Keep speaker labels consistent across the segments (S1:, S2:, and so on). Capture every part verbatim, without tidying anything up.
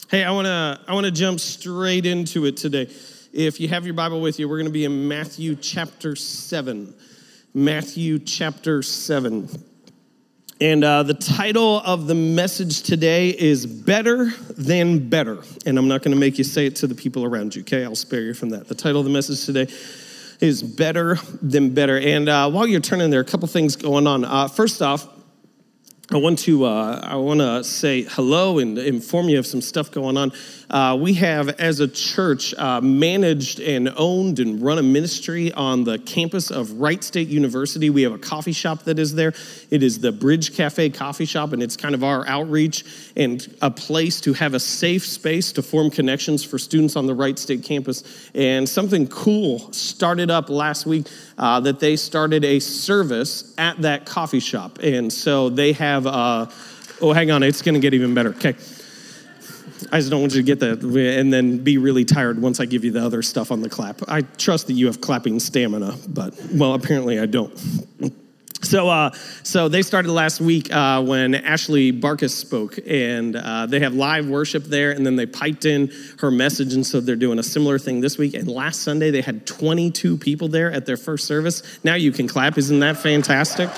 S1: Hey, I want to I want to jump straight into it today. If you have your Bible with you, we're going to be in Matthew chapter seven. Matthew chapter seven. And uh, the title of the message today is Better Than Better. And I'm not going to make you say it to the people around you, okay? I'll spare you from that. The title of the message today is Better Than Better. And uh, while you're turning there, a couple things going on. Uh, first off, I want to uh, I want to say hello and inform you of some stuff going on. Uh, we have, as a church, uh, managed and owned and run a ministry on the campus of Wright State University. We have a coffee shop that is there. It is the Bridge Cafe Coffee Shop, and it's kind of our outreach and a place to have a safe space to form connections for students on the Wright State campus. And something cool started up last week uh, that they started a service at that coffee shop. And so they have, uh, oh, hang on, it's going to get even better. Okay. I just don't want you to get that and then be really tired once I give you the other stuff on the clap. I trust that you have clapping stamina, but, well, apparently I don't. So uh, so they started last week uh, when Ashley Barkus spoke, and uh, they have live worship there, and then they piped in her message, and so they're doing a similar thing this week. And last Sunday, they had twenty-two people there at their first service. Now you can clap. Isn't that fantastic?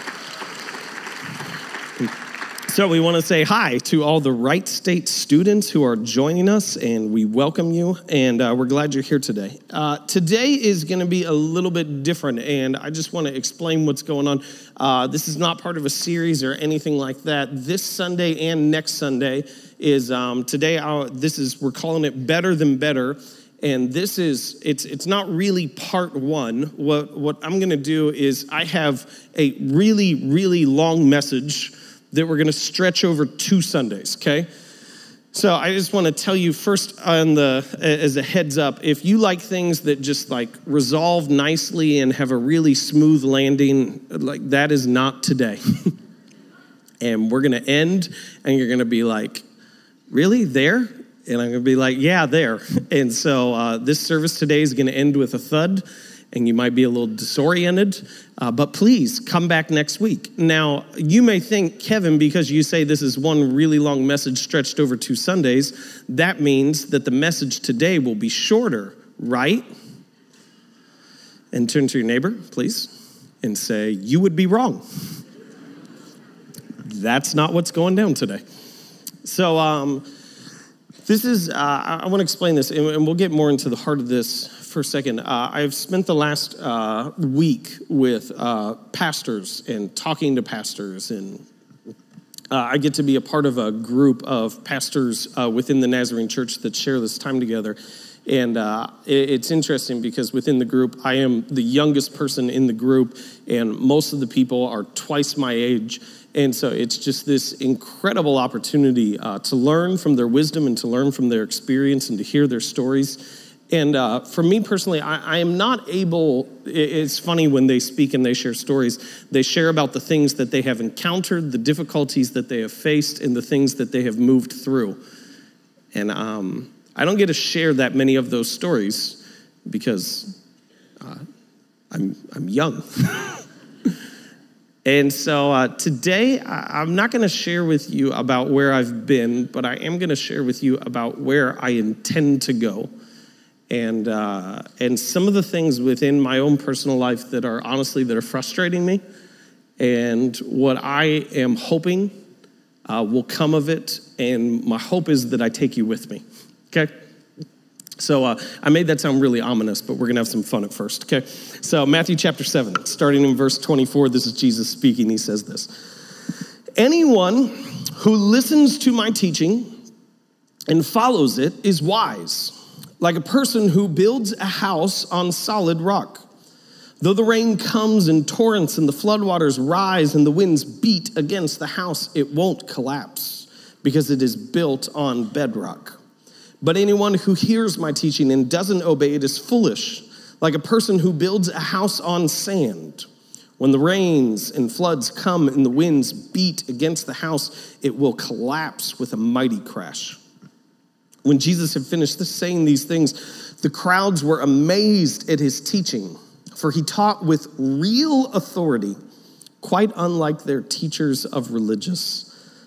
S1: So we want to say hi to all the Wright State students who are joining us, and we welcome you, and uh, we're glad you're here today. Uh, today is going to be a little bit different, and I just want to explain what's going on. Uh, this is not part of a series or anything like that. This Sunday and next Sunday is um, today. Our, this is we're calling it Better Than Better. And this is, it's it's not really part one. What, what I'm going to do is I have a really, really long message that we're going to stretch over two Sundays, okay? So I just want to tell you first on the as a heads up, if you like things that just like resolve nicely and have a really smooth landing, like that is not today. And we're going to end and you're going to be like, really, there? And I'm going to be like, yeah, there. And so uh, this service today is going to end with a thud, and you might be a little disoriented, uh, but please come back next week. Now, you may think, Kevin, because you say this is one really long message stretched over two Sundays, that means that the message today will be shorter, right? And turn to your neighbor, please, and say, you would be wrong. That's not what's going down today. So, um, this is, uh, I want to explain this, and we'll get more into the heart of this for a second. Uh, I've spent the last uh, week with uh, pastors and talking to pastors, and uh, I get to be a part of a group of pastors uh, within the Nazarene Church that share this time together. And uh, it, it's interesting because within the group, I am the youngest person in the group, and most of the people are twice my age. And so it's just this incredible opportunity uh, to learn from their wisdom and to learn from their experience and to hear their stories. And uh, for me personally, I, I am not able, it's funny when they speak and they share stories, they share about the things that they have encountered, the difficulties that they have faced, and the things that they have moved through. And um, I don't get to share that many of those stories because uh, I'm, I'm young. And so uh, today, I, I'm not going to share with you about where I've been, but I am going to share with you about where I intend to go. And uh, and some of the things within my own personal life that are honestly, that are frustrating me. And what I am hoping uh, will come of it. And my hope is that I take you with me, okay? So uh, I made that sound really ominous, but we're going to have some fun at first, okay? So Matthew chapter seven, starting in verse twenty-four, this is Jesus speaking. He says this: anyone who listens to my teaching and follows it is wise, like a person who builds a house on solid rock. Though the rain comes in torrents and the floodwaters rise and the winds beat against the house, it won't collapse because it is built on bedrock. But anyone who hears my teaching and doesn't obey it is foolish, like a person who builds a house on sand. When the rains and floods come and the winds beat against the house, it will collapse with a mighty crash. When Jesus had finished saying these things, the crowds were amazed at his teaching, for he taught with real authority, quite unlike their teachers of religious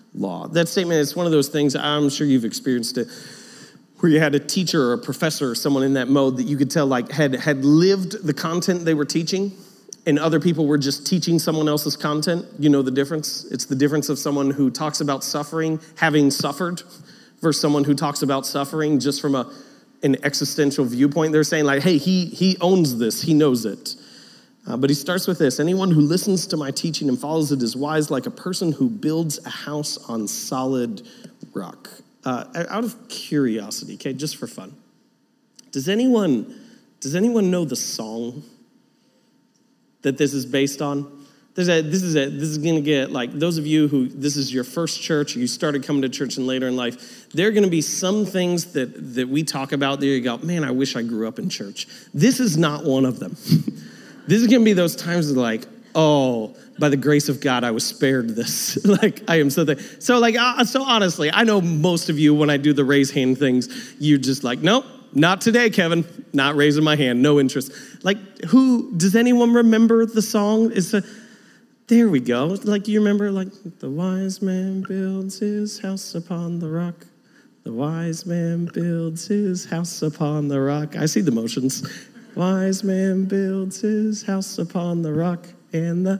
S1: law. That statement is one of those things, I'm sure you've experienced it, where you had a teacher or a professor or someone in that mode that you could tell like had, had lived the content they were teaching, and other people were just teaching someone else's content. You know the difference? It's the difference of someone who talks about suffering, having suffered, versus someone who talks about suffering just from a an existential viewpoint. They're saying like, hey, he he owns this, he knows it. Uh, but he starts with this: anyone who listens to my teaching and follows it is wise like a person who builds a house on solid rock. Uh, out of curiosity, okay, just for fun, does anyone does anyone know the song that this is based on? There's a, this is a, this is going to get, like, those of you who, this is your first church, or you started coming to church and later in life, there are going to be some things that, that we talk about there you go, man, I wish I grew up in church. This is not one of them. This is going to be those times of like, oh, by the grace of God, I was spared this. Like, I am so thankful. So, like, uh, so honestly, I know most of you, when I do the raise hand things, you're just like, nope, not today, Kevin. Not raising my hand, no interest. Like, who, does anyone remember the song? It's a, there we go. Like, you remember, like, the wise man builds his house upon the rock. The wise man builds his house upon the rock. I see the motions. Wise man builds his house upon the rock, and the,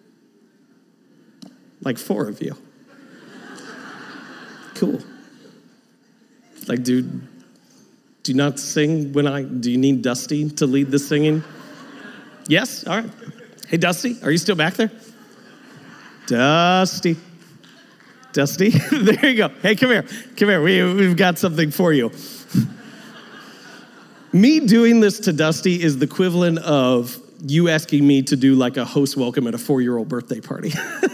S1: like four of you. Cool. Like, dude, do you not sing when I, do you need Dusty to lead the singing? Yes? All right. Hey, Dusty, are you still back there? Dusty. Dusty, there you go. Hey, come here. Come here. We, we've got something for you. Me doing this to Dusty is the equivalent of you asking me to do like a host welcome at a four-year-old birthday party.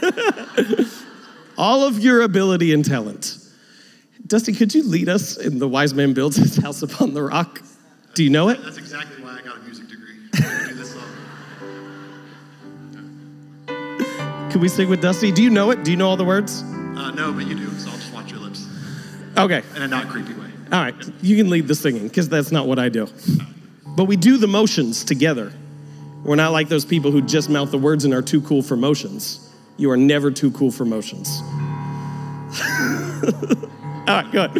S1: All of your ability and talent. Dusty, could you lead us in The Wise Man Builds His House Upon the Rock? Do you know it?
S2: That's exactly why I got a music degree. I do this song.
S1: Can we sing with Dusty? Do you know it? Do you know all the words?
S2: Uh, no, but you do, so I'll just watch your lips.
S1: Okay.
S2: In a not creepy way.
S1: All right, you can lead the singing, because that's not what I do. But we do the motions together. We're not like those people who just mouth the words and are too cool for motions. You are never too cool for motions. All right, go ahead.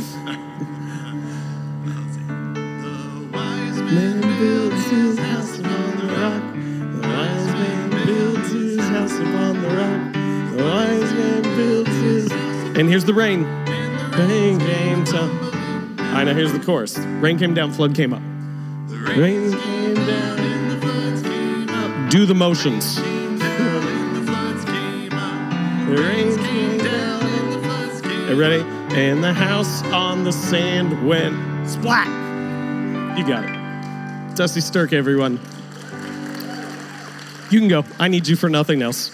S2: The wise man builds his house upon the rock.
S1: The wise man builds his house upon the rock. The wise man builds his... And here's the rain. Rain came down. All right, now here's the chorus. Rain came down, flood came up.
S2: The
S1: Rain came down.
S2: and the floods came up.
S1: Do the motions.
S2: And the floods came up.
S1: The rain came
S2: Down and the floods came
S1: You ready? And the house on the sand went splat. You got it. Dusty Stirk, everyone. You can go. I need you for nothing else.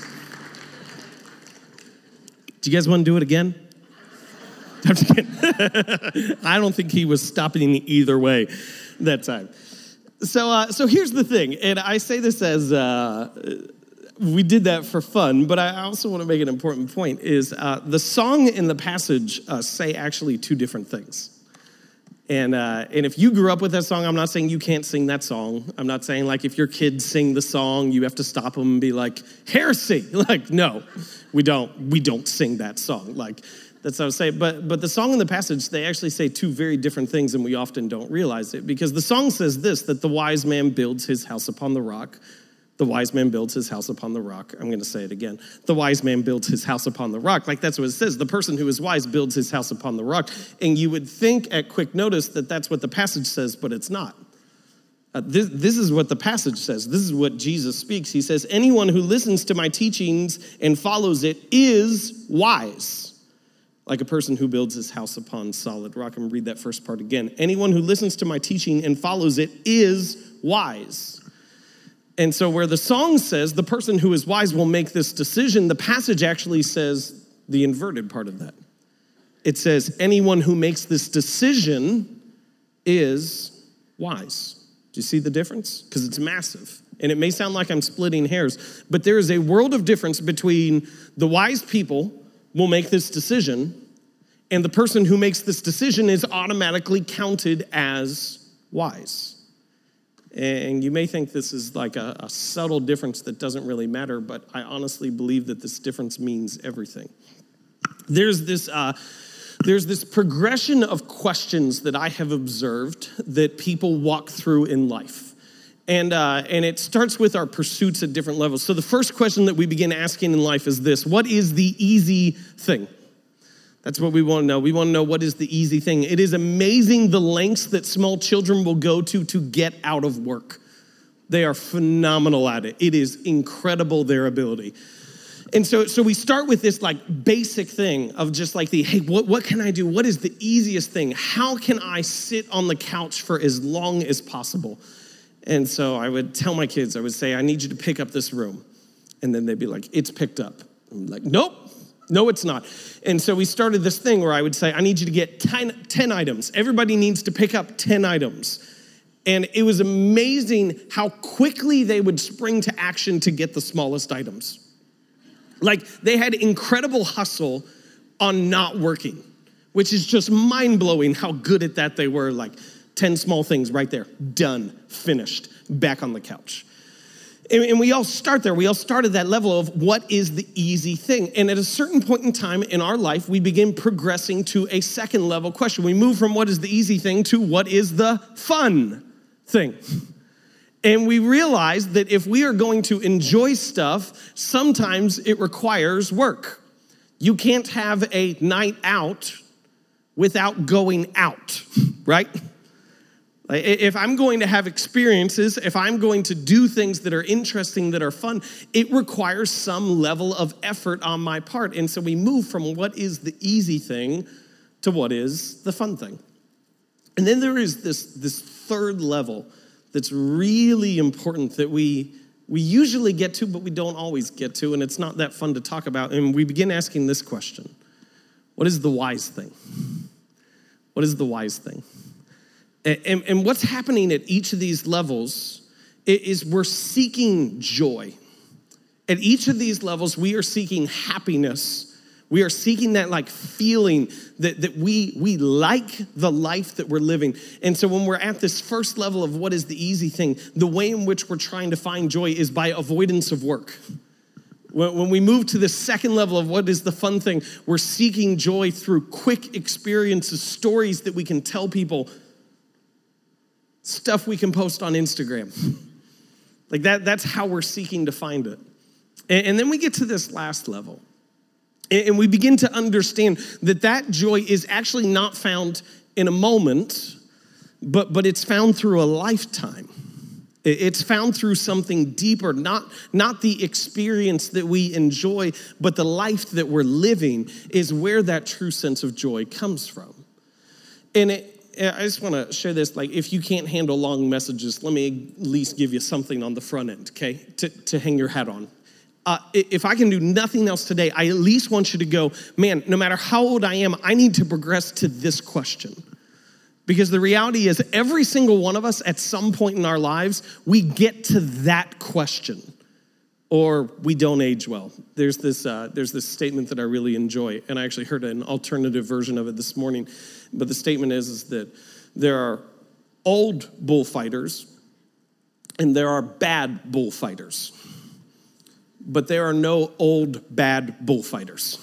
S1: Do you guys want to do it again? I'm just kidding. I don't think he was stopping either way that time. So, uh, so here's the thing, and I say this as uh, we did that for fun, but I also want to make an important point, is uh, the song and the passage uh, say actually two different things. And uh, and if you grew up with that song, I'm not saying you can't sing that song. I'm not saying like if your kids sing the song, you have to stop them and be like, heresy. Like, no, we don't. We don't sing that song. Like, that's what I was saying. But, but the song and the passage, they actually say two very different things, and we often don't realize it. Because the song says this, that the wise man builds his house upon the rock. The wise man builds his house upon the rock. I'm going to say it again. The wise man builds his house upon the rock. Like, that's what it says. The person who is wise builds his house upon the rock. And you would think at quick notice that that's what the passage says, but it's not. Uh, this, this is what the passage says. This is what Jesus speaks. He says, anyone who listens to my teachings and follows it is wise, like a person who builds his house upon solid rock. I'm going to read that first part again. Anyone who listens to my teaching and follows it is wise. And so where the song says the person who is wise will make this decision, the passage actually says the inverted part of that. It says anyone who makes this decision is wise. Do you see the difference? Because it's massive. And it may sound like I'm splitting hairs, but there is a world of difference between the wise people will make this decision and the person who makes this decision is automatically counted as wise. And you may think this is like a, a subtle difference that doesn't really matter, but I honestly believe that this difference means everything. There's this, uh, there's this progression of questions that I have observed that people walk through in life. And, uh, and it starts with our pursuits at different levels. So the first question that we begin asking in life is this: what is the easy thing? That's what we want to know. We want to know what is the easy thing. It is amazing the lengths that small children will go to to get out of work. They are phenomenal at it. It is incredible, their ability. And so, so we start with this like basic thing of just like the, hey, what, what can I do? What is the easiest thing? How can I sit on the couch for as long as possible? And so I would tell my kids, I would say, I need you to pick up this room. And then they'd be like, it's picked up. I'm like, nope, no, it's not. And so we started this thing where I would say, I need you to get ten, ten items. Everybody needs to pick up ten items. And it was amazing how quickly they would spring to action to get the smallest items. Like they had incredible hustle on not working, which is just mind-blowing how good at that they were. Like ten small things right there, done, finished, back on the couch. And, and we all start there. We all start at that level of what is the easy thing. And at a certain point in time in our life, we begin progressing to a second level question. We move from what is the easy thing to what is the fun thing. And we realize that if we are going to enjoy stuff, sometimes it requires work. You can't have a night out without going out, right? If I'm going to have experiences, if I'm going to do things that are interesting, that are fun, it requires some level of effort on my part. And so we move from what is the easy thing to what is the fun thing. And then there is this, this third level that's really important that we, we usually get to, but we don't always get to, and it's not that fun to talk about. And we begin asking this question: what is the wise thing? What is the wise thing? And, and, and what's happening at each of these levels is we're seeking joy. At each of these levels, we are seeking happiness. We are seeking that like feeling that, that we, we like the life that we're living. And so when we're at this first level of what is the easy thing, the way in which we're trying to find joy is by avoidance of work. When, when we move to the second level of what is the fun thing, we're seeking joy through quick experiences, stories that we can tell people, stuff we can post on Instagram. Like that, that's how we're seeking to find it. And, and then we get to this last level. And we begin to understand that that joy is actually not found in a moment, but, but it's found through a lifetime. It's found through something deeper, not, not the experience that we enjoy, but the life that we're living is where that true sense of joy comes from. And it, I just want to share this, like if you can't handle long messages, let me at least give you something on the front end, okay, to, to hang your hat on. Uh, if I can do nothing else today, I at least want you to go, man, no matter how old I am, I need to progress to this question. Because the reality is every single one of us at some point in our lives, we get to that question or we don't age well. There's this, uh, there's this statement that I really enjoy, and I actually heard an alternative version of it this morning. But the statement is, is that there are old bullfighters and there are bad bullfighters. But there are no old, bad bullfighters.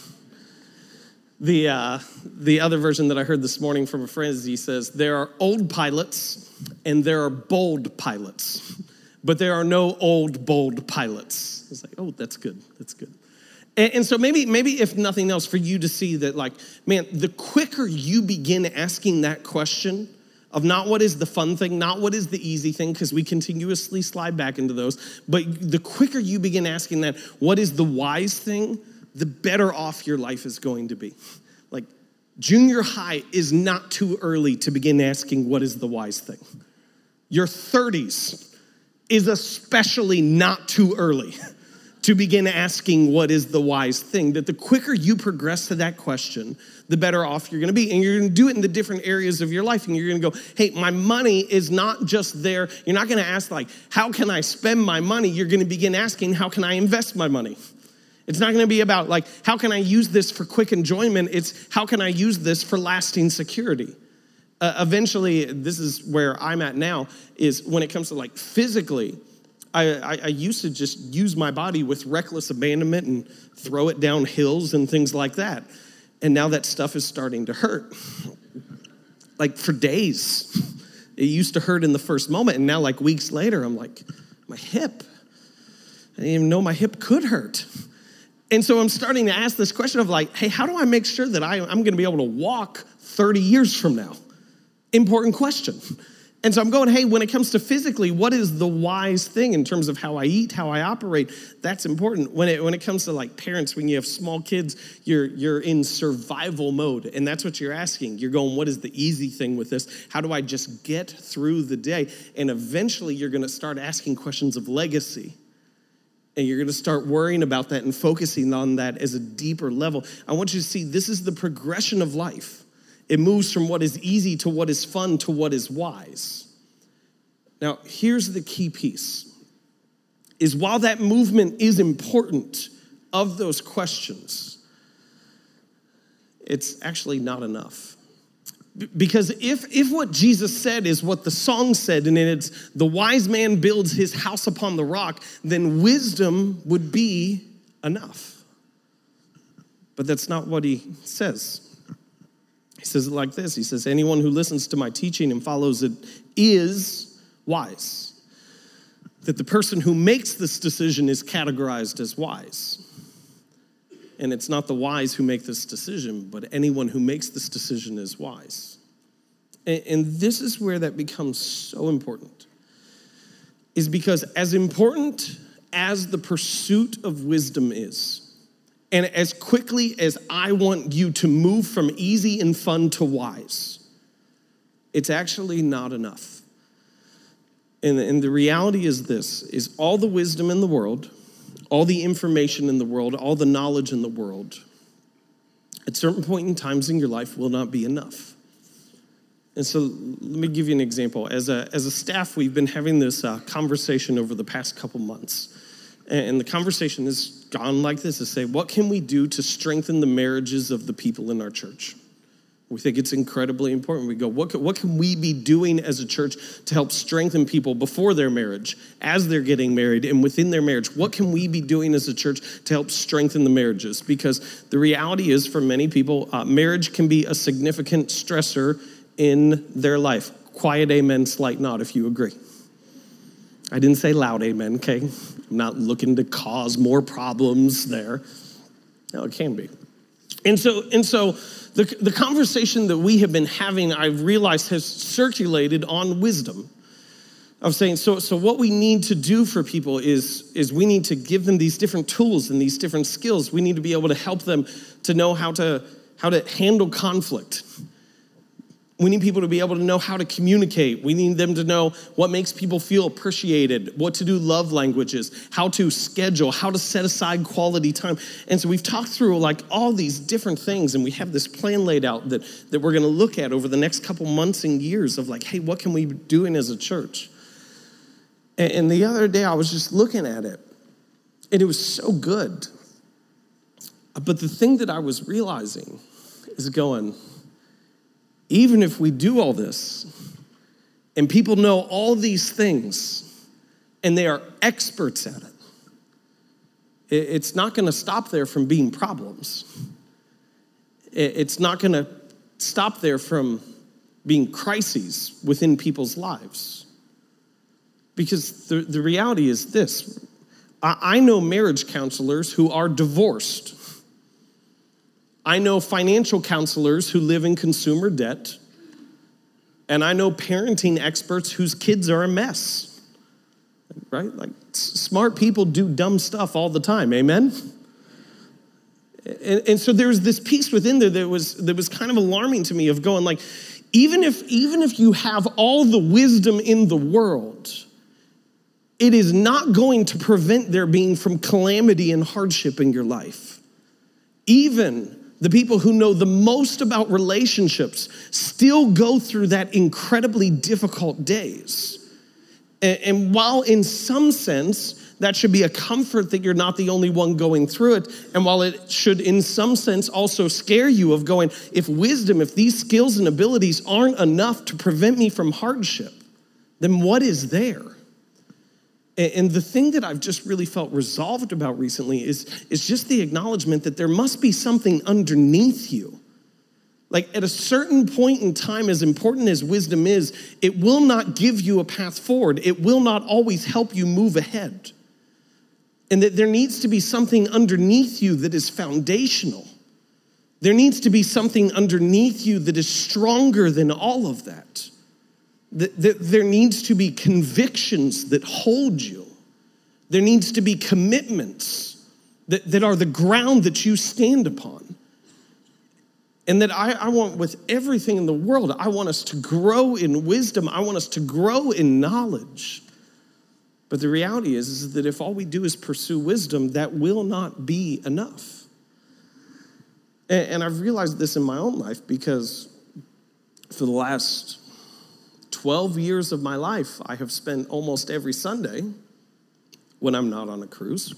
S1: The, uh, the other version that I heard this morning from a friend is he says, there are old pilots and there are bold pilots, but there are no old, bold pilots. It's like, oh, that's good, that's good. And, and so maybe, maybe if nothing else, for you to see that like, man, the quicker you begin asking that question, of not what is the fun thing, not what is the easy thing, because we continuously slide back into those, but the quicker you begin asking that, what is the wise thing, the better off your life is going to be. Like junior high is not too early to begin asking what is the wise thing. Your thirties is especially not too early to begin asking what is the wise thing. That the quicker you progress to that question, the better off you're gonna be. And you're gonna do it in the different areas of your life. And you're gonna go, hey, my money is not just there. You're not gonna ask like, how can I spend my money? You're gonna begin asking, how can I invest my money? It's not gonna be about like, how can I use this for quick enjoyment? It's how can I use this for lasting security? Uh, eventually, this is where I'm at now, is when it comes to like physically, I, I, I used to just use my body with reckless abandonment and throw it down hills and things like that. And now that stuff is starting to hurt. Like for days. It used to hurt in the first moment, and now like weeks later, I'm like, my hip. I didn't even know my hip could hurt. And so I'm starting to ask this question of like, hey, how do I make sure that I, I'm gonna be able to walk thirty years from now? Important question. And so I'm going, hey, when it comes to physically, what is the wise thing in terms of how I eat, how I operate? That's important. When it when it comes to like parents, when you have small kids, you're you're in survival mode. And that's what you're asking. You're going, what is the easy thing with this? How do I just get through the day? And eventually you're gonna start asking questions of legacy. And you're gonna start worrying about that and focusing on that as a deeper level. I want you to see this is the progression of life. It moves from what is easy to what is fun to what is wise. Now, here's the key piece, is while that movement is important of those questions, it's actually not enough. Because if, if what Jesus said is what the song said, and it's the wise man builds his house upon the rock, then wisdom would be enough. But that's not what he says. He says it like this. He says, anyone who listens to my teaching and follows it is wise. That the person who makes this decision is categorized as wise. And it's not the wise who make this decision, but anyone who makes this decision is wise. And, and this is where that becomes so important. Is because as important as the pursuit of wisdom is, and as quickly as I want you to move from easy and fun to wise, it's actually not enough. And, and the reality is this, is all the wisdom in the world, all the information in the world, all the knowledge in the world, at certain point in times in your life will not be enough. And so let me give you an example. As a, as a staff, we've been having this uh, conversation over the past couple months. And the conversation has gone like this, to say, what can we do to strengthen the marriages of the people in our church? We think it's incredibly important. We go, what can, what can we be doing as a church to help strengthen people before their marriage, as they're getting married, and within their marriage? What can we be doing as a church to help strengthen the marriages? Because the reality is, for many people, uh, marriage can be a significant stressor in their life. Quiet amen, slight nod if you agree. I didn't say loud amen, okay? I'm not looking to cause more problems there. No, it can be. And so, and so the, the conversation that we have been having, I've realized, has circulated on wisdom. Of saying, so, so what we need to do for people is, is we need to give them these different tools and these different skills. We need to be able to help them to know how to, how to handle conflict. We need people to be able to know how to communicate. We need them to know what makes people feel appreciated, what to do love languages, how to schedule, how to set aside quality time. And so we've talked through like all these different things, and we have this plan laid out that, that we're gonna look at over the next couple months and years of like, hey, what can we be doing as a church? And, and the other day I was just looking at it, and it was so good. But the thing that I was realizing is going, even if we do all this and people know all these things and they are experts at it, it's not going to stop there from being problems. It's not going to stop there from being crises within people's lives. Because the, the reality is this. I know marriage counselors who are divorced. I know financial counselors who live in consumer debt, and I know parenting experts whose kids are a mess, right? Like smart people do dumb stuff all the time, amen? And, and so there's this piece within there that was, that was kind of alarming to me of going like, even if, even if you have all the wisdom in the world, it is not going to prevent there being from calamity and hardship in your life. Even the people who know the most about relationships still go through that incredibly difficult days. And, and while in some sense, that should be a comfort that you're not the only one going through it, and while it should in some sense also scare you of going, if wisdom, if these skills and abilities aren't enough to prevent me from hardship, then what is there? And the thing that I've just really felt resolved about recently is, is just the acknowledgement that there must be something underneath you Like at a certain point in time, as important as wisdom is, it will not give you a path forward. It will not always help you move ahead. And that there needs to be something underneath you that is foundational. There needs to be something underneath you that is stronger than all of that. That there needs to be convictions that hold you. There needs to be commitments that, that are the ground that you stand upon. And that I, I want, with everything in the world, I want us to grow in wisdom. I want us to grow in knowledge. But the reality is, is that if all we do is pursue wisdom, that will not be enough. And, and I've realized this in my own life because for the last twelve years of my life, I have spent almost every Sunday, when I'm not on a cruise,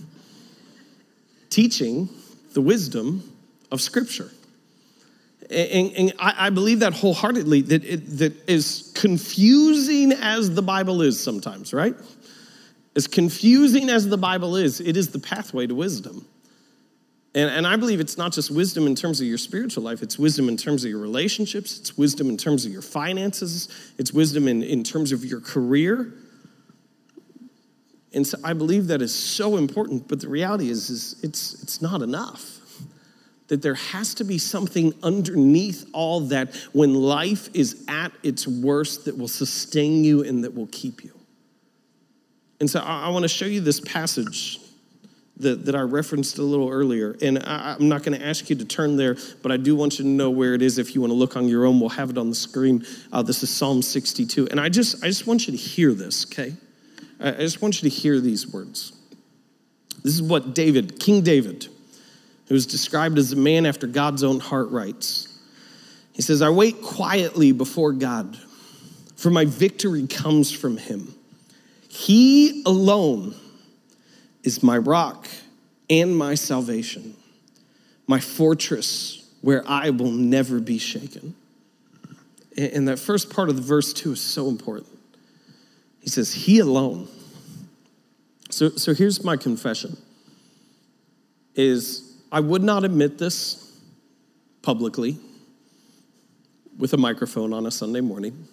S1: teaching the wisdom of Scripture. And, and I, I believe that wholeheartedly, that it, that as confusing as the Bible is sometimes, right? As confusing as the Bible is, it is the pathway to wisdom. And, and I believe it's not just wisdom in terms of your spiritual life, it's wisdom in terms of your relationships, it's wisdom in terms of your finances, it's wisdom in, in terms of your career. And so I believe that is so important, but the reality is, is it's, it's not enough. That there has to be something underneath all that when life is at its worst that will sustain you and that will keep you. And so I, I want to show you this passage that, that I referenced a little earlier. And I, I'm not going to ask you to turn there, but I do want you to know where it is. If you want to look on your own, we'll have it on the screen. Uh, this is Psalm sixty-two. And I just, I just want you to hear this, okay? I, I just want you to hear these words. This is what David, King David, who is described as a man after God's own heart, writes. He says, I wait quietly before God, for my victory comes from him. He alone is my rock and my salvation, my fortress where I will never be shaken. And that first part of the verse two is so important. He says, he alone. So, so here's my confession, is I would not admit this publicly with a microphone on a Sunday morning.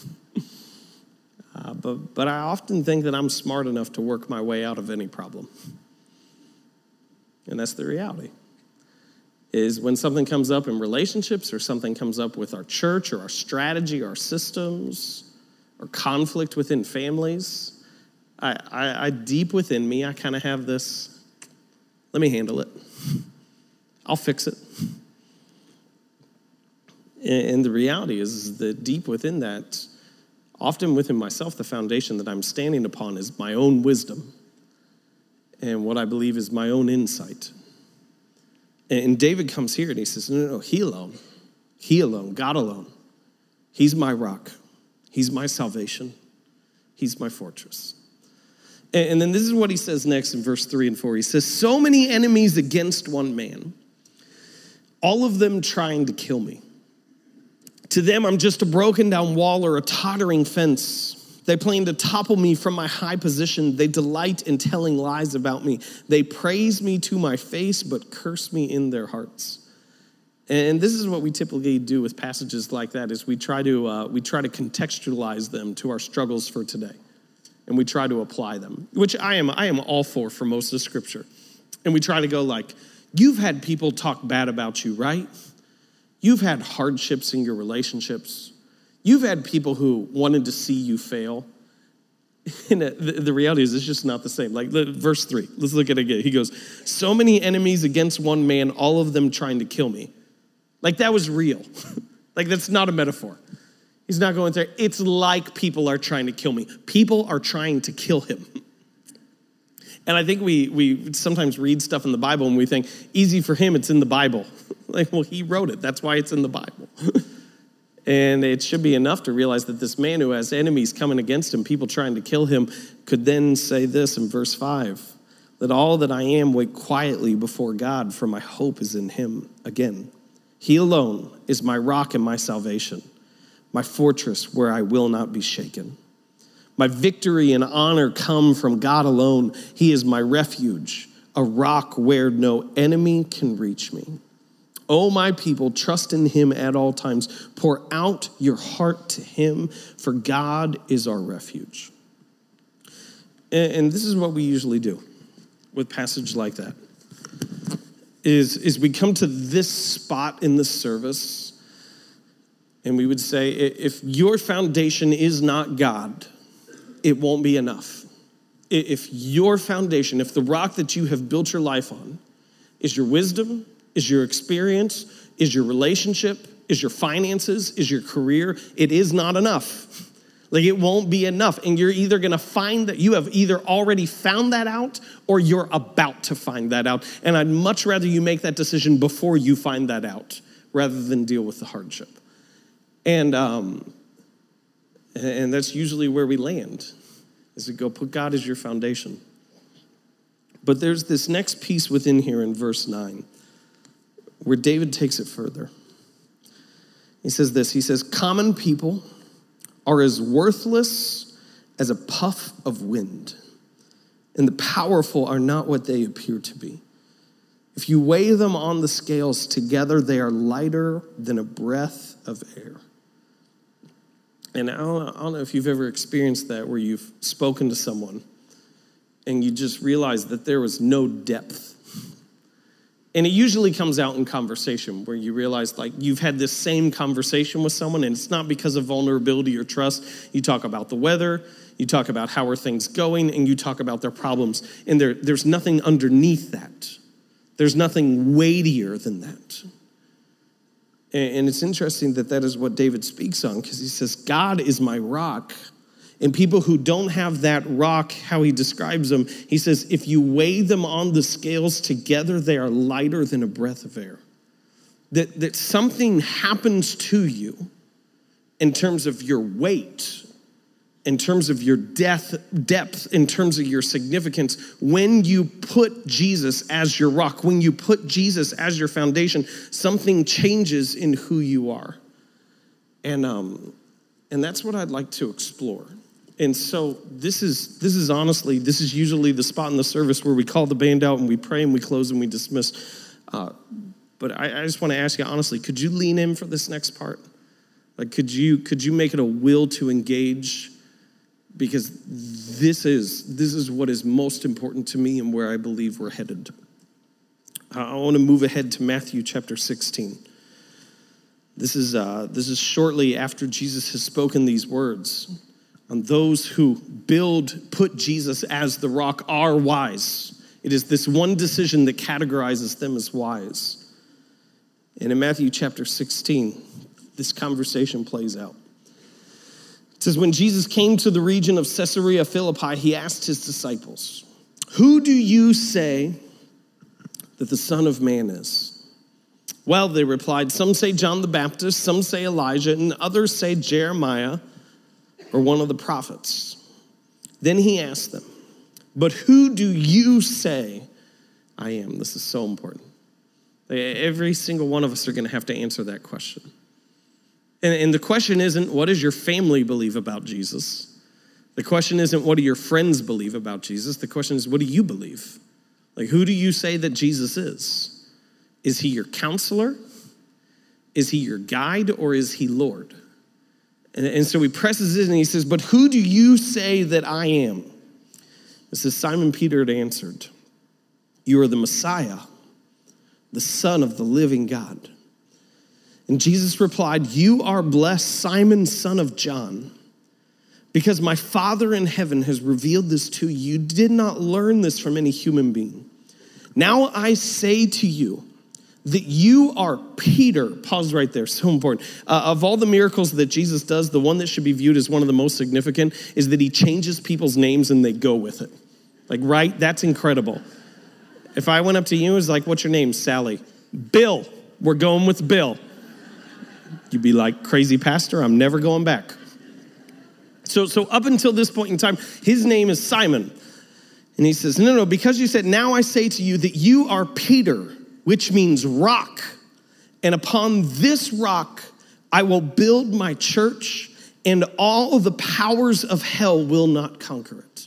S1: Uh, but, but I often think that I'm smart enough to work my way out of any problem. And that's the reality. Is when something comes up in relationships or something comes up with our church or our strategy, our systems, or conflict within families, I, I, I deep within me, I kind of have this, let me handle it. I'll fix it. And the reality is that deep within that, often within myself, the foundation that I'm standing upon is my own wisdom and what I believe is my own insight. And David comes here and he says, no, no, no, he alone, he alone, God alone. He's my rock. He's my salvation. He's my fortress. And then this is what he says next in verse three and four. He says, so many enemies against one man, all of them trying to kill me. To them, I'm just a broken down wall or a tottering fence. They plan to topple me from my high position. They delight in telling lies about me. They praise me to my face, but curse me in their hearts. And this is what we typically do with passages like that, is we try to uh, we try to contextualize them to our struggles for today. And we try to apply them, which I am I am all for for most of Scripture. And we try to go like, you've had people talk bad about you, right? You've had hardships in your relationships. You've had people who wanted to see you fail. And the, the reality is it's just not the same. Like verse three, let's look at it again. He goes, so many enemies against one man, all of them trying to kill me. Like that was real. Like that's not a metaphor. He's not going there. It's like people are trying to kill me. People are trying to kill him. And I think we we sometimes read stuff in the Bible and we think, easy for him, it's in the Bible. Like, well, he wrote it. That's why it's in the Bible. And it should be enough to realize that this man who has enemies coming against him, people trying to kill him, could then say this in verse five, that all that I am wait quietly before God, for my hope is in him. Again, he alone is my rock and my salvation, my fortress where I will not be shaken. My victory and honor come from God alone. He is my refuge, a rock where no enemy can reach me. O my people, trust in him at all times. Pour out your heart to him, for God is our refuge. And, and this is what we usually do with passage like that, is, is we come to this spot in the service and we would say, if your foundation is not God, it won't be enough. If your foundation, if the rock that you have built your life on is your wisdom, is your experience, is your relationship, is your finances, is your career, it is not enough. Like it won't be enough. And you're either gonna find that you have either already found that out or you're about to find that out. And I'd much rather you make that decision before you find that out rather than deal with the hardship. And um, and that's usually where we land, is to go put God as your foundation. But there's this next piece within here in verse nine, where David takes it further. He says this, he says, common people are as worthless as a puff of wind, and the powerful are not what they appear to be. If you weigh them on the scales together, they are lighter than a breath of air. And I don't, I don't know if you've ever experienced that, where you've spoken to someone and you just realize that there was no depth. And it usually comes out in conversation, where you realize like you've had this same conversation with someone, and it's not because of vulnerability or trust. You talk about the weather, you talk about how are things going, and you talk about their problems. And there, there's nothing underneath that. There's nothing weightier than that. And, and it's interesting that that is what David speaks on, because he says, God is my rock. And people who don't have that rock, how he describes them, he says, if you weigh them on the scales together, they are lighter than a breath of air. That, that something happens to you in terms of your weight, in terms of your depth, depth, in terms of your significance, when you put Jesus as your rock, when you put Jesus as your foundation, something changes in who you are. And um, and that's what I'd like to explore. And so this is this is honestly, this is usually the spot in the service where we call the band out and we pray and we close and we dismiss. Uh, but I, I just want to ask you honestly, could you lean in for this next part? Like, could you could you make it a will to engage? Because this is this is what is most important to me and where I believe we're headed. I want to move ahead to Matthew chapter sixteen. This is uh, this is shortly after Jesus has spoken these words. And those who build, put Jesus as the rock are wise. It is this one decision that categorizes them as wise. And in Matthew chapter sixteen, this conversation plays out. It says, when Jesus came to the region of Caesarea Philippi, he asked his disciples, who do you say that the Son of Man is? Well, they replied, some say John the Baptist, some say Elijah, and others say Jeremiah, or one of the prophets. Then he asked them, but who do you say I am? This is so important. Every single one of us are going to have to answer that question. And, and the question isn't, what does your family believe about Jesus? The question isn't, what do your friends believe about Jesus? The question is, what do you believe? Like, who do you say that Jesus is? Is he your counselor? Is he your guide, or is he Lord? And, and so he presses in and he says, but who do you say that I am? This is Simon Peter had answered, you are the Messiah, the Son of the living God. And Jesus replied, you are blessed, Simon, son of John, because my Father in heaven has revealed this to you. You did not learn this from any human being. Now I say to you that you are Peter. Pause right there, so important. Uh, of all the miracles that Jesus does, the one that should be viewed as one of the most significant is that he changes people's names and they go with it. Like, right? That's incredible. If I went up to you and was like, what's your name? Sally. Bill. We're going with Bill. You'd be like, crazy pastor, I'm never going back. So, so up until this point in time, his name is Simon. And he says, no, no, because you said, now I say to you that you are Peter, which means rock. And upon this rock, I will build my church, and all of the powers of hell will not conquer it.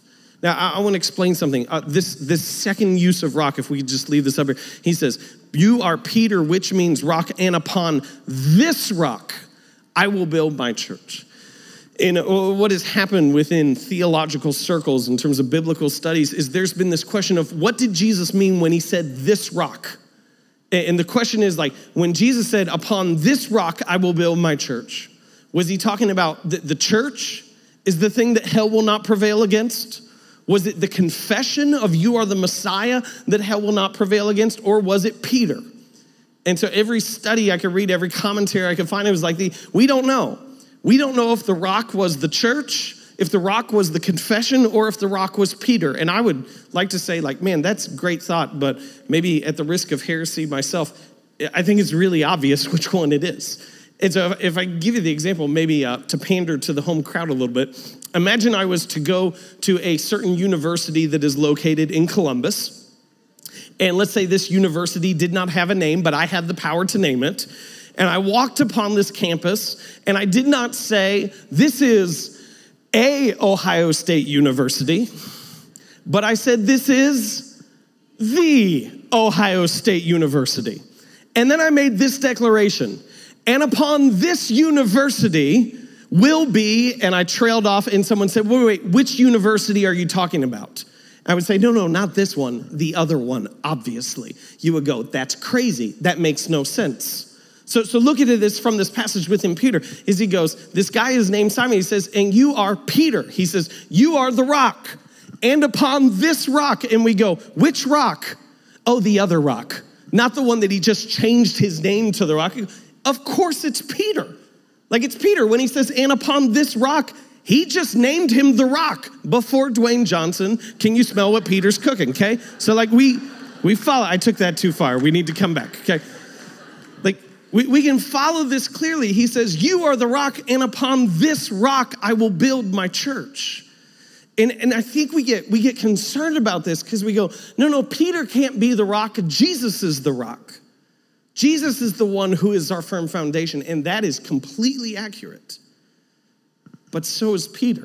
S1: Now, I, I want to explain something. Uh, this, this second use of rock, if we could just leave this up here, he says, you are Peter, which means rock, and upon this rock I will build my church. And what has happened within theological circles in terms of biblical studies is there's been this question of what did Jesus mean when he said this rock? And the question is like, when Jesus said, upon this rock I will build my church, was he talking about the, the church is the thing that hell will not prevail against? Was it the confession of you are the Messiah that hell will not prevail against? Or was it Peter? And so every study I could read, every commentary I could find, it was like, the, we don't know. We don't know if the rock was the church, if the rock was the confession, or if the rock was Peter. And I would like to say, like, man, that's great thought, but maybe at the risk of heresy myself, I think it's really obvious which one it is. And so if I give you the example, maybe uh, to pander to the home crowd a little bit, imagine I was to go to a certain university that is located in Columbus. And let's say this university did not have a name, but I had the power to name it. And I walked upon this campus, and I did not say, this is a Ohio State University, but I said, this is the Ohio State University. And then I made this declaration, and upon this university will be, and I trailed off, and someone said, wait, wait, which university are you talking about? I would say, no, no, not this one, the other one, obviously. You would go, that's crazy. That makes no sense. So, so look at this from this passage within Peter, is he goes, this guy is named Simon. He says, and you are Peter. He says, you are the rock. And upon this rock, and we go, which rock? Oh, the other rock. Not the one that he just changed his name to the rock. Of course it's Peter. Like it's Peter when he says, and upon this rock, he just named him the rock before Dwayne Johnson. Can you smell what Peter's cooking, okay? So like we, we follow, I took that too far. We need to come back, okay? Like, We, we can follow this clearly. He says, you are the rock, and upon this rock I will build my church. And, and I think we get, we get concerned about this because we go, no, no, Peter can't be the rock. Jesus is the rock. Jesus is the one who is our firm foundation, and that is completely accurate. But so is Peter.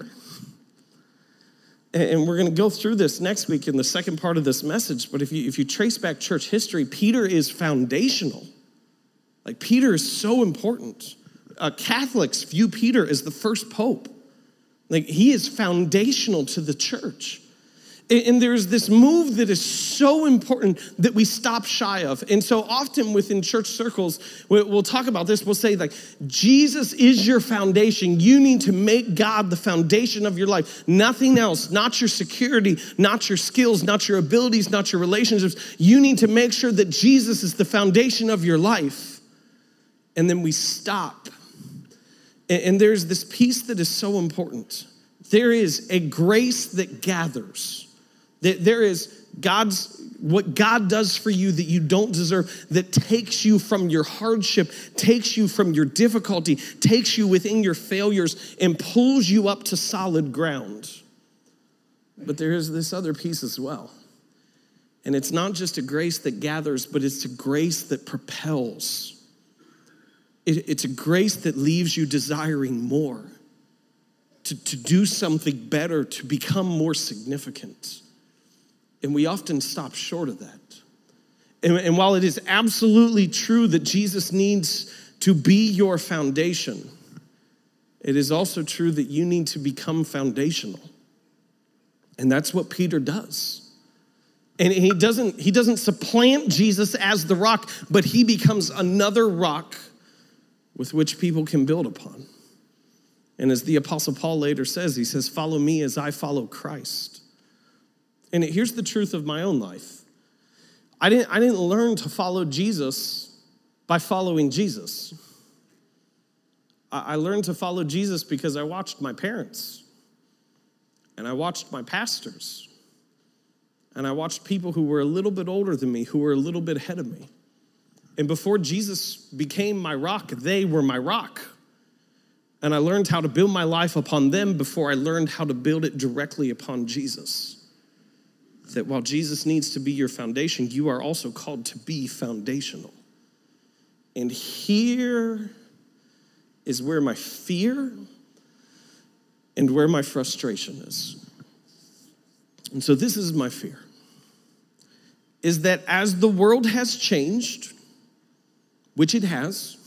S1: And, and we're going to go through this next week in the second part of this message, but if you, if you trace back church history, Peter is foundational. Like Peter is so important. Uh, Catholics view Peter as the first pope. Like he is foundational to the church. And, and there's this move that is so important that we stop shy of. And so often within church circles, we'll, we'll talk about this. We'll say like, Jesus is your foundation. You need to make God the foundation of your life. Nothing else, not your security, not your skills, not your abilities, not your relationships. You need to make sure that Jesus is the foundation of your life. And then we stop. And there's this piece that is so important. There is a grace that gathers. There is God's, what God does for you that you don't deserve, that takes you from your hardship, takes you from your difficulty, takes you within your failures, and pulls you up to solid ground. But there is this other piece as well. And it's not just a grace that gathers, but it's a grace that propels. It's a grace that leaves you desiring more, to, to do something better, to become more significant. And we often stop short of that. And, and while it is absolutely true that Jesus needs to be your foundation, it is also true that you need to become foundational. And that's what Peter does. And he doesn't, he doesn't supplant Jesus as the rock, but he becomes another rock with which people can build upon. And as the Apostle Paul later says, he says, follow me as I follow Christ. And here's the truth of my own life. I didn't, I didn't learn to follow Jesus by following Jesus. I, I learned to follow Jesus because I watched my parents, and I watched my pastors, and I watched people who were a little bit older than me, who were a little bit ahead of me. And before Jesus became my rock, they were my rock. And I learned how to build my life upon them before I learned how to build it directly upon Jesus. That while Jesus needs to be your foundation, you are also called to be foundational. And here is where my fear and where my frustration is. And so this is my fear, is that as the world has changed, which it has,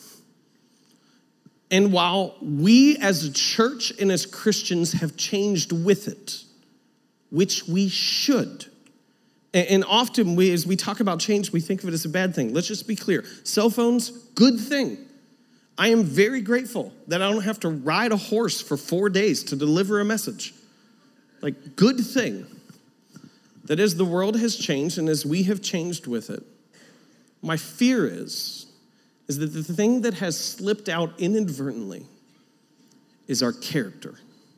S1: and while we as a church and as Christians have changed with it, which we should, and often we, as we talk about change, we think of it as a bad thing. Let's just be clear. Cell phones, good thing. I am very grateful that I don't have to ride a horse for four days to deliver a message. Like, good thing. That as the world has changed and as we have changed with it, my fear is, is that the thing that has slipped out inadvertently is our character,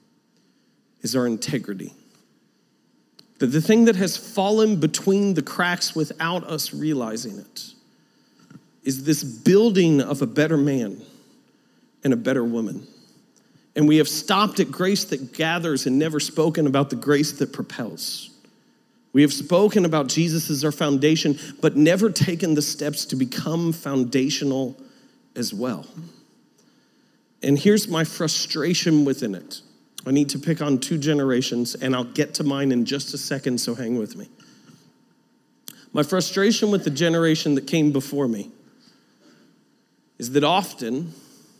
S1: is our integrity. That the thing that has fallen between the cracks without us realizing it is this building of a better man and a better woman. And we have stopped at grace that gathers and never spoken about the grace that propels. We have spoken about Jesus as our foundation, but never taken the steps to become foundational as well. And here's my frustration within it. I need to pick on two generations, and I'll get to mine in just a second, so hang with me. My frustration with the generation that came before me is that often,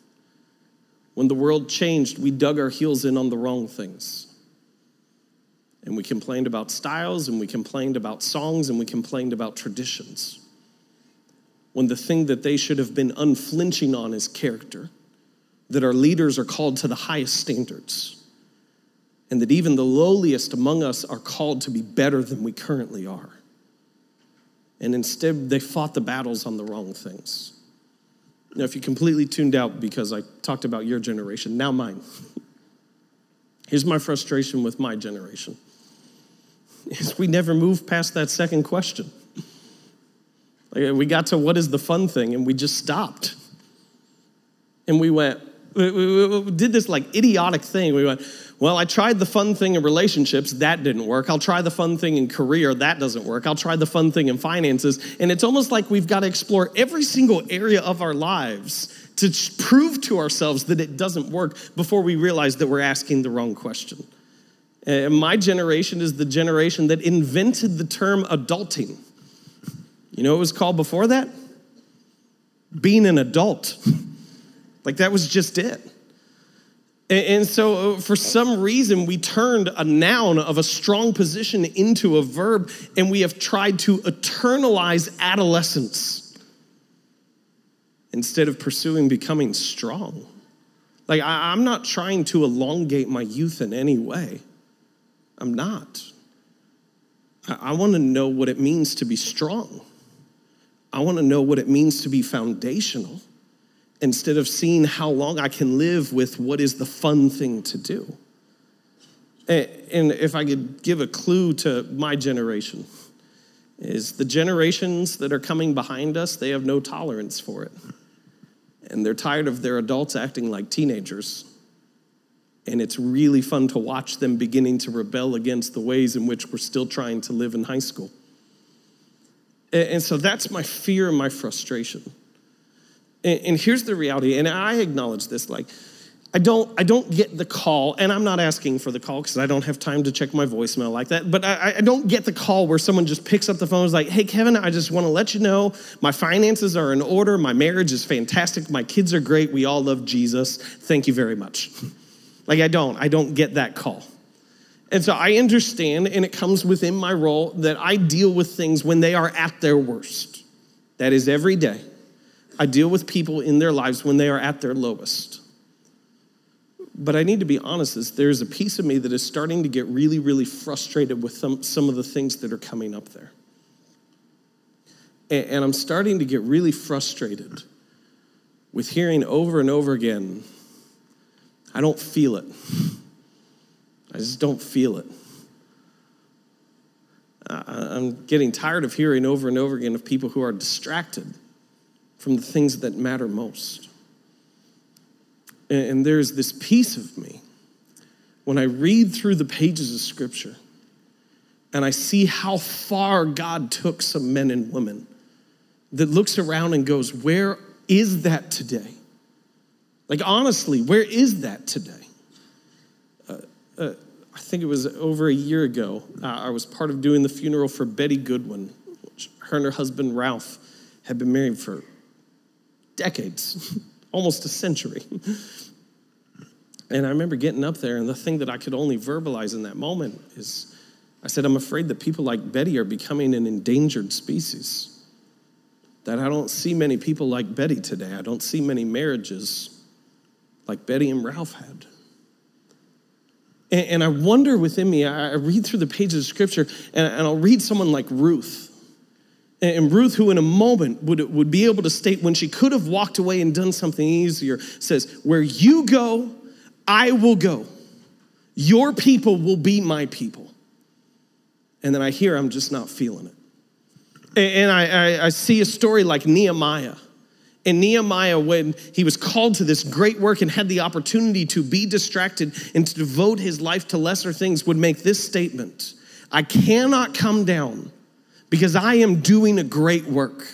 S1: when the world changed, we dug our heels in on the wrong things. And we complained about styles, and we complained about songs, and we complained about traditions. When the thing that they should have been unflinching on is character, that our leaders are called to the highest standards, and that even the lowliest among us are called to be better than we currently are. And instead, they fought the battles on the wrong things. Now, if you completely tuned out because I talked about your generation, now mine. Here's my frustration with my generation. Is we never moved past that second question. Like, we got to what is the fun thing, and we just stopped. And we went, we, we, we did this like idiotic thing. We went, well, I tried the fun thing in relationships, that didn't work. I'll try the fun thing in career, that doesn't work. I'll try the fun thing in finances. And it's almost like we've got to explore every single area of our lives to prove to ourselves that it doesn't work before we realize that we're asking the wrong question. And my generation is the generation that invented the term adulting. You know what it was called before that? Being an adult. Like, that was just it. And so for some reason, we turned a noun of a strong position into a verb, and we have tried to eternalize adolescence instead of pursuing becoming strong. Like, I'm not trying to elongate my youth in any way. I'm not. I want to know what it means to be strong. I want to know what it means to be foundational, instead of seeing how long I can live with what is the fun thing to do. And if I could give a clue to my generation, is the generations that are coming behind us, they have no tolerance for it. And they're tired of their adults acting like teenagers. And it's really fun to watch them beginning to rebel against the ways in which we're still trying to live in high school. And so that's my fear and my frustration. And here's the reality, and I acknowledge this, like, I don't I don't get the call, and I'm not asking for the call because I don't have time to check my voicemail like that, but I, I don't get the call where someone just picks up the phone and is like, hey, Kevin, I just want to let you know my finances are in order, my marriage is fantastic, my kids are great, we all love Jesus, thank you very much. Like, I don't, I don't get that call. And so I understand, and it comes within my role, that I deal with things when they are at their worst. That is every day. I deal with people in their lives when they are at their lowest. But I need to be honest, is there's a piece of me that is starting to get really, really frustrated with some, some of the things that are coming up there. And, and I'm starting to get really frustrated with hearing over and over again, I don't feel it. I just don't feel it. I'm getting tired of hearing over and over again of people who are distracted from the things that matter most. And there's this piece of me, when I read through the pages of Scripture, and I see how far God took some men and women, that looks around and goes, where is that today? Like, honestly, where is that today? Uh, uh, I think it was over a year ago, uh, I was part of doing the funeral for Betty Goodwin. Which her and her husband, Ralph, had been married for decades, almost a century. And I remember getting up there, and the thing that I could only verbalize in that moment is, I said, I'm afraid that people like Betty are becoming an endangered species. That I don't see many people like Betty today. I don't see many marriages like Betty and Ralph had. And, and I wonder within me, I, I read through the pages of Scripture, and, and I'll read someone like Ruth. And Ruth, who in a moment would, would be able to state when she could have walked away and done something easier, says, where you go, I will go. Your people will be my people. And then I hear I'm just not feeling it. And I, I, I see a story like Nehemiah. And Nehemiah, when he was called to this great work and had the opportunity to be distracted and to devote his life to lesser things, would make this statement: I cannot come down because I am doing a great work.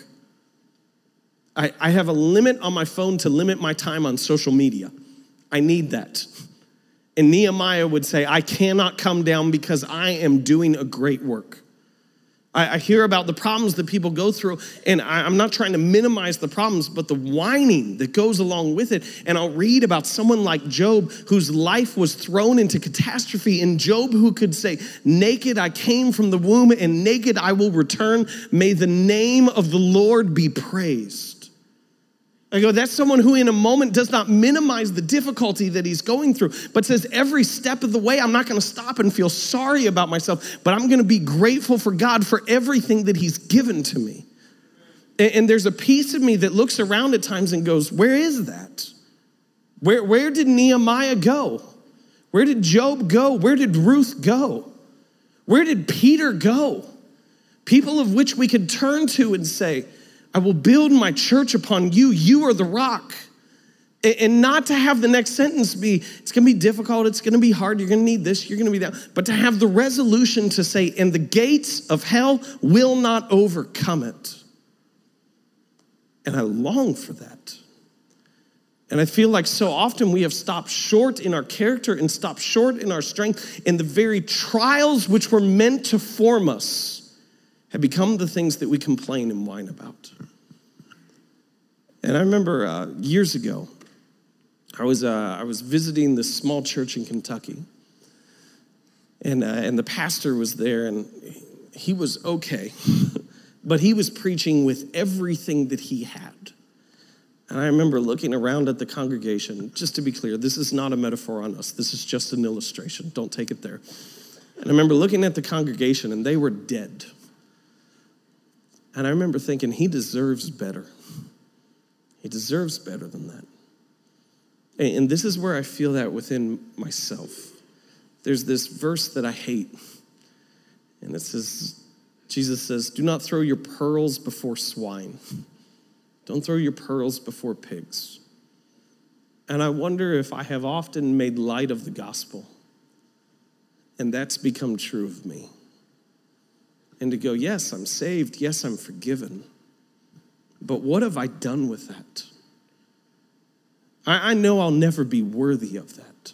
S1: I, I have a limit on my phone to limit my time on social media. I need that. And Nehemiah would say, I cannot come down because I am doing a great work. I, I hear about the problems that people go through, and I, I'm not trying to minimize the problems, but the whining that goes along with it. And I'll read about someone like Job, whose life was thrown into catastrophe, and Job who could say, naked I came from the womb, and naked I will return. May the name of the Lord be praised. I go, that's someone who in a moment does not minimize the difficulty that he's going through, but says every step of the way, I'm not going to stop and feel sorry about myself, but I'm going to be grateful for God for everything that he's given to me. And, and there's a piece of me that looks around at times and goes, where is that? Where, where did Nehemiah go? Where did Job go? Where did Ruth go? Where did Peter go? People of which we could turn to and say, I will build my church upon you. You are the rock. And not to have the next sentence be, it's going to be difficult, it's going to be hard, you're going to need this, you're going to be that. But to have the resolution to say, and the gates of hell will not overcome it. And I long for that. And I feel like so often we have stopped short in our character and stopped short in our strength. And the very trials which were meant to form us have become the things that we complain and whine about. And I remember uh, years ago, I was uh, I was visiting this small church in Kentucky, and uh, and the pastor was there, and he was okay, but he was preaching with everything that he had. And I remember looking around at the congregation. Just to be clear, this is not a metaphor on us. This is just an illustration. Don't take it there. And I remember looking at the congregation, and they were dead. And I remember thinking, he deserves better. He deserves better than that. And this is where I feel that within myself. There's this verse that I hate. And it says, Jesus says, do not throw your pearls before swine. Don't throw your pearls before pigs. And I wonder if I have often made light of the gospel. And that's become true of me. And to go, yes, I'm saved. Yes, I'm forgiven. But what have I done with that? I, I know I'll never be worthy of that.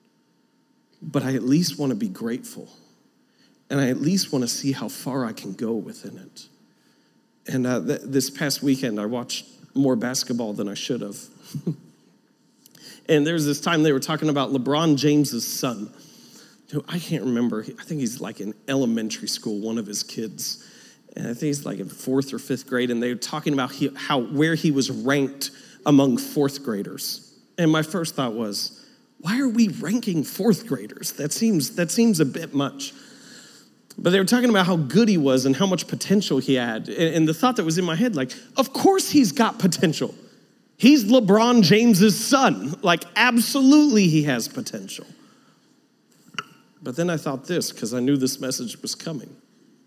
S1: But I at least want to be grateful. And I at least want to see how far I can go within it. And uh, th- this past weekend, I watched more basketball than I should have. And there was this time they were talking about LeBron James's son. I can't remember. I think he's like in elementary school, one of his kids. And I think he's like in fourth or fifth grade. And they were talking about he, how where he was ranked among fourth graders. And my first thought was, why are we ranking fourth graders? That seems that seems a bit much. But they were talking about how good he was and how much potential he had. And, and the thought that was in my head, like, of course he's got potential. He's LeBron James's son. Like, absolutely he has potential. But then I thought this, because I knew this message was coming.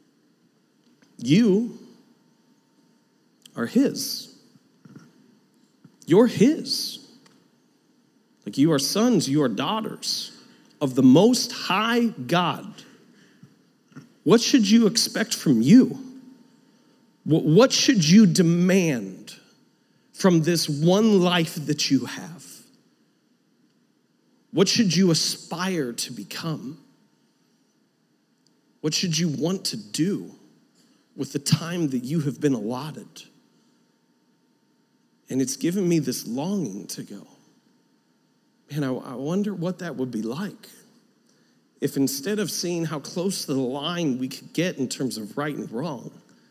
S1: You are his. You're his. Like, you are sons, you are daughters of the Most High God. What should you expect from you? What should you demand from this one life that you have? What should you aspire to become? What should you want to do with the time that you have been allotted? And it's given me this longing to go. Man, I, I wonder what that would be like if instead of seeing how close to the line we could get in terms of right and wrong,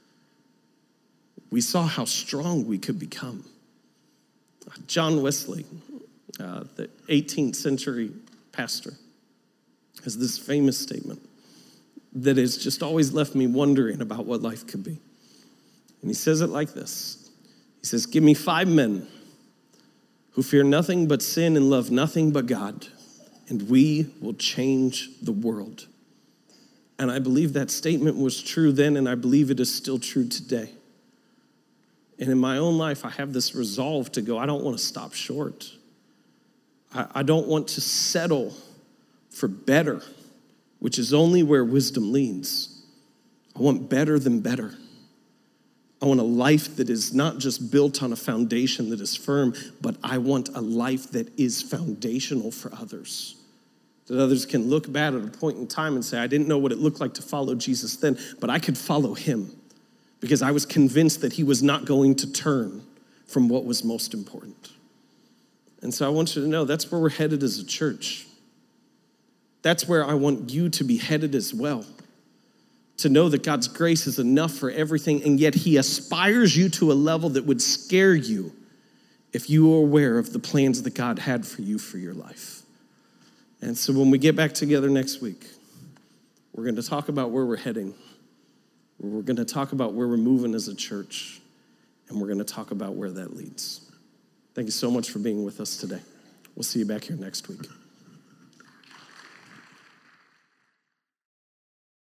S1: we saw how strong we could become. John Wesley, uh, the eighteenth century pastor, has this famous statement that has just always left me wondering about what life could be. And he says it like this. He says, give me five men who fear nothing but sin and love nothing but God, and we will change the world. And I believe that statement was true then, and I believe it is still true today. And in my own life, I have this resolve to go, I don't want to stop short. I, I don't want to settle for better, which is only where wisdom leads. I want better than better. I want a life that is not just built on a foundation that is firm, but I want a life that is foundational for others. That others can look back at a point in time and say, I didn't know what it looked like to follow Jesus then, but I could follow him because I was convinced that he was not going to turn from what was most important. And so I want you to know that's where we're headed as a church. That's where I want you to be headed as well. To know that God's grace is enough for everything, and yet he aspires you to a level that would scare you if you were aware of the plans that God had for you for your life. And so when we get back together next week, we're going to talk about where we're heading. We're going to talk about where we're moving as a church, and we're going to talk about where that leads. Thank you so much for being with us today. We'll see you back here next week.